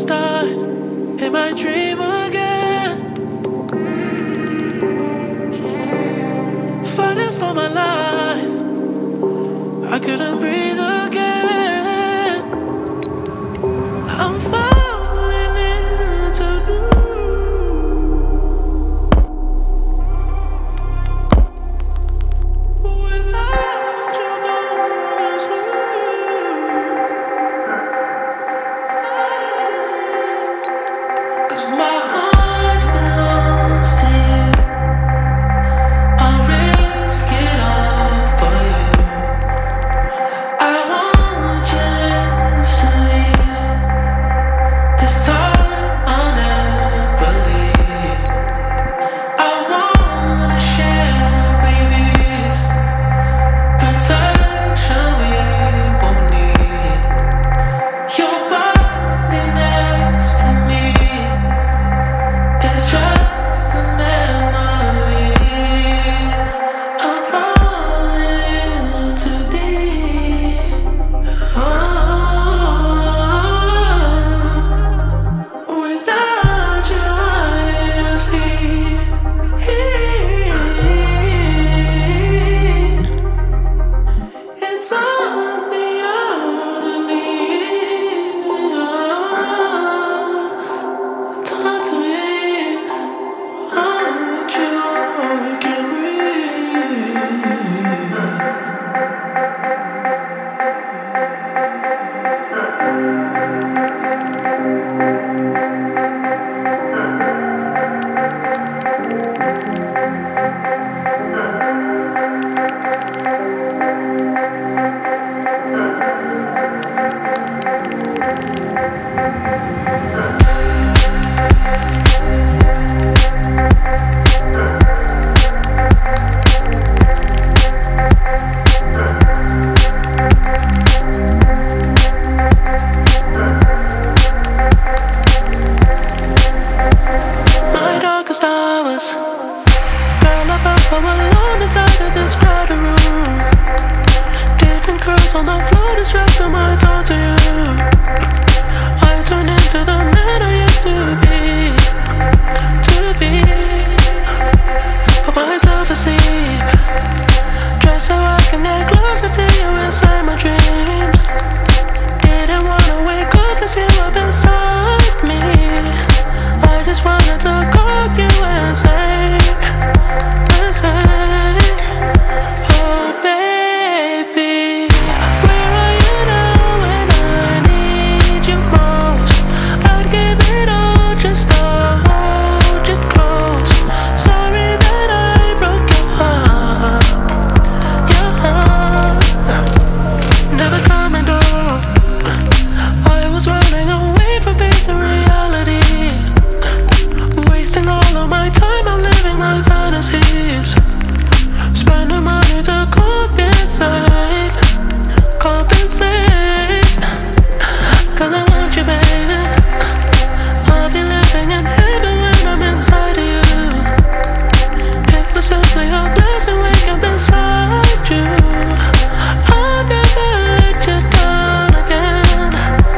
start in my dream again. Fighting for my life, I couldn't breathe again. I'm falling into without you gonna sleep. 'Cause my heart belongs to you. I'll risk it all for you. I want you instantly. This time I'll never leave. I wanna share babies, protection we won't need. Your body next to me is just a memory. I'm falling in too deep. Without you, I sleep. It's on the talk to me. Without you, I can't breathe. My darkest hours, girl, I felt so alone inside of this crowded room. Different curls on the floor, distracting my thoughts to you. I turned into the man I used to be. Put myself asleep, just so I can get closer to you inside my dreams. Didn't wanna wake up and see up inside me. I just wanted to call you and say, oh baby, where are you now when I need you most? I'd give it all just to hold you close. Sorry that I broke your heart, never coming home. I was running away from facing reality, wasting all of my time out living my fantasies, spending money to compensate. 'Cause I want you, baby. I'll be living in heaven when I'm inside of you. It was simply a blessing waking up inside you. I'll never let you down again.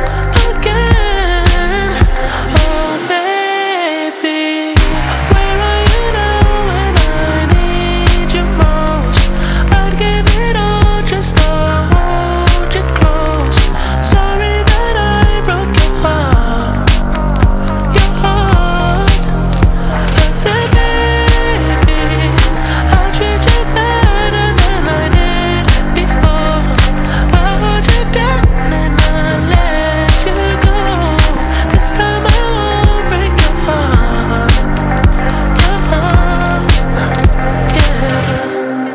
Oh baby, where are you now when I need you most? I'd give it all just to hold you close. Sorry that I broke your heart. I said, baby, I'll treat you better than I did before. I'll hold you down and I'll let you go. This time I won't break your heart. Yeah.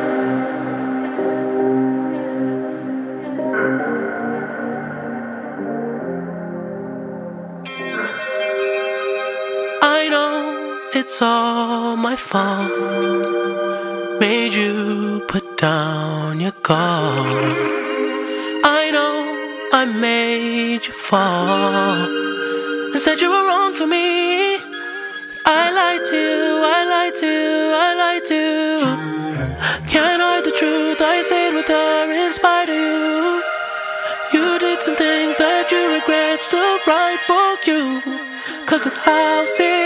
I know it's all my fault. Made you put down your guard. I know I made you fall and said you were wrong for me. I lied to you, I lied to you, I lied to you. Can't hide the truth, I stayed with her in spite of you. You did some things that you regret, still right for you. 'cause this house is